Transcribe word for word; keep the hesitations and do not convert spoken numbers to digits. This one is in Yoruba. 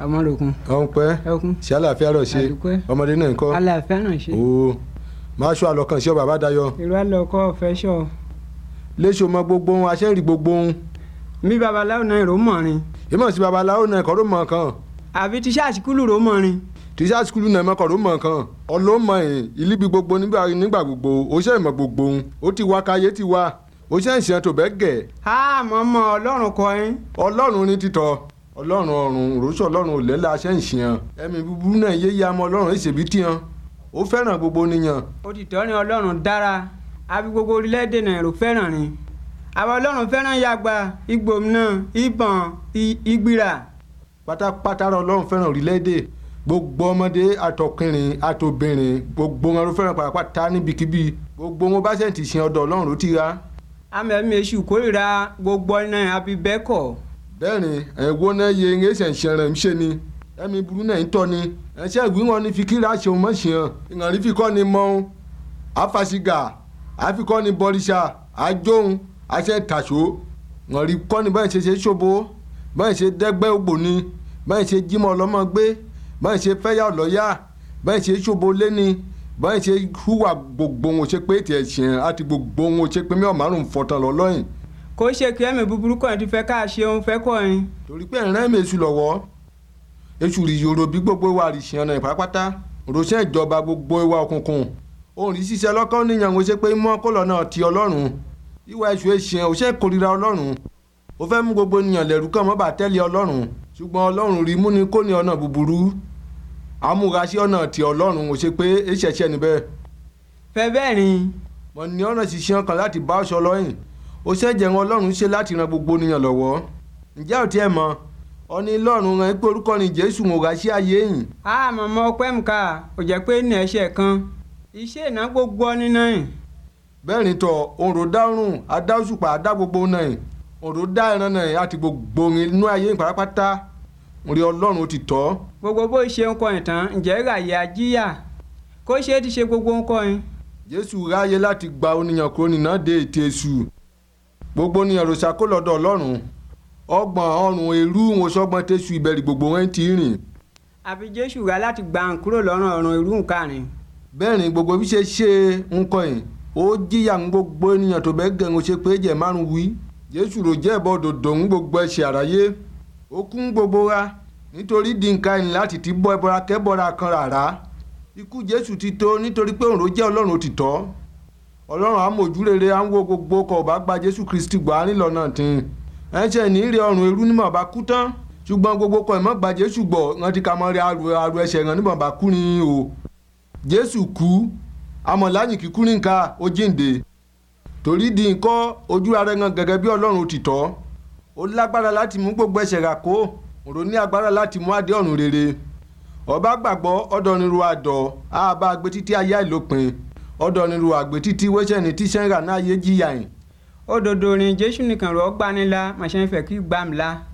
Amọ̀ròkun. ọ̀hún pẹ́ Ẹkún. ṣé àlàáfíà rọ̀ ṣe Àdúpẹ́. ọmọdé náà ń kọ́. Àlàáfíà náà ṣe. ooo máa ṣọ́ àlọ́kàn sí ọ bàbá Dayọ̀. Irú àlọ́kọ́ ọ̀fẹ́ ṣọ. léṣo mọ gbogbo ohun aṣẹ́rì gbogbo ohun. Mi babaláwo náà rò mọ̀rin. ìmọ̀ sí babaláwo náà kọ́ ló mọ̀ kan. Àbí ti ṣáàṣìkúlù rò mọ̀rin. tíṣà sukulu náà mọ̀ kọ́ ló mọ̀ kan. ọlọ́mọ ẹ̀ ìlíbi gbogbo nígbà nígbà gbogbo ó ṣe ìmọ̀ gbogbo ohun ó ti wá káyé ti wá ó ṣe ìṣẹ́ tó bẹ́ẹ̀ gẹ̀. Á mọ̀mọ́ Ọlọ́run kọ́ ẹ́. ọlọ́run ní títọ́ ọlọ́run ọ̀run ròṣọ́ ọlọ́run ò lẹ́la aṣẹ́ ìṣìyàn ẹ̀mí búburú náà yé ya mọ́ ọlọ́run ìṣèbí tíyan ó fẹ́ràn gbogbo níyàn. Òtítọ́ ni Ọlọ́run dára. Àbí gbogbo orílẹ̀-èdè náà rò fẹ́ràn ni. Àwọn Ọlọ́run fẹ́ràn yàgbà igbòmínà ìbọn ìgbìrà. pátápátá ọlọ́run fẹ́ràn orílẹ̀-èdè gbogbo ọmọdé àtọkùnrin àtobìnrin gbogbo wọn ló fẹ́ràn pàápàá níbikíbi gbogbo wọn bá ṣèǹtì sin ọ̀dọ̀ ọlọ́run ló ti ra. Àmẹ́mí èṣù kórìíra gbogbo náà àbí bẹ́ẹ̀ kọ́. bẹ́ẹ̀ni ẹ̀wọ́ náà yẹ ń ṣe ṣe rẹ̀ ń ṣe ni ẹ̀mí burú náà ń tọ́ ni ẹ̀ṣẹ́ ìwé wọn ni fi kíra ṣeun mọ́ ṣeun ìrànlí fi kọ́ ni mọ́ àfàṣìgà àfikọ́ ni bọ́ríṣà àjọhun àṣẹ tàṣó ìrànlí kọ́ ni báyìí ṣe ṣe ṣòbó báyìí ṣe dẹ́gbẹ́ ògbò ni báyìí ṣe jímọ̀ ọlọ́mọ gbé báyìí ṣe fẹ́yà ọ̀lọ́yà báyìí ṣe ṣòbó lẹ́ni báyìí ṣe hùwà gbogbo wọn ṣe pé tiẹ̀ ṣìn àti gbogbo wọn ṣe pé mẹ́wàá márùn-ún fọ̀tàn lọ́lọ́yìn. Kò ṣe kí ẹ̀mí búburú kan ti fẹ́ ká ṣe òun fẹ́ kọ́ ẹ̀yin. torí pé ẹ̀rẹ́ mi èṣù lọ́wọ́ èṣù rí yòrò bí gbogbo wa rí ṣìyàn náà pátápátá ròṣẹ́ ìjọba gbogbo ìwà òkùnkùn òun rí ṣiṣẹ́ lọ́kàn níyàn ó ṣe pé mọ́ kó lọ́nà ti ọlọ́run ìwà èṣù èṣìyàn ó ṣe kórìíra ọlọ́run ó fẹ́ mú gbogbo ènìyàn lẹ́rú kàn mọ́ bá tẹ́lẹ̀ ọlọ́run ṣùgbọ́n ọlọ́run rí mú ni kó ní ọ̀nà búburú amúra sí ọ̀nà ti ọlọ́run ó ṣe pé èṣẹ̀ṣẹ̀ níbẹ̀. Fẹ́ bẹ́ẹ̀ ni. mo ní ọ̀nà ṣiṣẹ́ kan láti bá ọ̀ṣọ́ lọ́yìn ó ṣẹ̀jẹ̀ wọn ọlọ́run ṣe láti ran gbogbo ènìyàn lọ́wọ́ ǹjẹ́ ò tiẹ̀ mọ̀ ọ̀ni lọ́run rẹ̀ pé orúkọ ni Jésù ń ra sí ayé yìí. Á mọ̀mọ́ ọpẹ́ mùká ò jẹ́ pé ní ẹ̀ṣẹ̀ kan iṣẹ́ ìná gbogbo ọ nínú yìí. bẹ́ẹ̀ ni tọ̀ òǹrò dárùn adáṣùpá adá gbogbo náà òǹrò dá ẹran náà àti gbogbo inú ayé ìpàrápátá rí ọlọ́run ti tọ́. Gbogbo bó ṣe ń kọ́ ìtàn ǹjẹ́ ìràyè ajíyà kó ṣe é ti ṣe gbogbo ń kọ́ yín. Jésù ráyè láti gba oníyàn kúrò nínú dé ètè èṣù gbogbo oníyàn rò ṣàkó lọ́dọ̀ ọlọ́run ọgbọ̀n ọrùn èrú wọn sọ́gbọ́n tẹ̀sù ìbẹ̀rù gbogbo wọn ti rìn. Àbí Jésù rà láti gba ń kúrò lọ́rùn ọ̀run irú nǹkan rìn. bẹ́ẹ̀ ni gbogbo bí ṣe ṣe nǹkan yìí ó jíyà ń gbogbo ènìyàn tó bẹ́ẹ̀ gẹ̀rùn ṣe pé jẹ́ márùn wí. Jésù rò jẹ́ ẹ̀bọ dòdò ń gbogbo ẹ̀ṣẹ̀ àráyé ó kún gbogbo wa nítorí di nǹkan ẹni láti ti bọ́ ẹbọra kẹ́bọra kan rárá ikú Jésù ti tó nítorí pé òun ló jẹ́ ọlọ́run òtítọ́ ọlọ́run amójú rere à ń wo gbogbo kọ̀ bá gba Jésù Kristi gbà nílọ náà tí ẹ̀ṣẹ̀ ní rí ọrùn irú nímọ̀ bá kú tán ṣùgbọ́n gbogbo kọ̀ ìmọ̀ gba Jésù gbọ́ wọn ti ka mọ́ rí aru ẹ̀ṣẹ̀ ràn nímọ̀ bá kú ni o Jésù kú amọ̀láyìn kíkú ní nǹka ó jíǹde torí di nǹkan ojú ara ẹ̀ngàn gẹ́gẹ́ bí ọlọ́run òtítọ́ ó lágbára láti mú gbogbo ẹ̀ṣẹ̀ rà kó òun ní agbára láti mú adé ọ̀run rere ọba gbàgbọ́ ọ̀dọ̀niru àdọ̀ àbá àgbé títí ayé àìlópin ọ̀dọ̀niru àgbé títí wẹ́sẹ̀ ní tíṣẹ́ ń rà náà yé jìyà yìí. Òdodo rìn Jésù nìkan rọ̀ gbanilá màṣẹ́ ń fẹ́ kí gbàmìlá.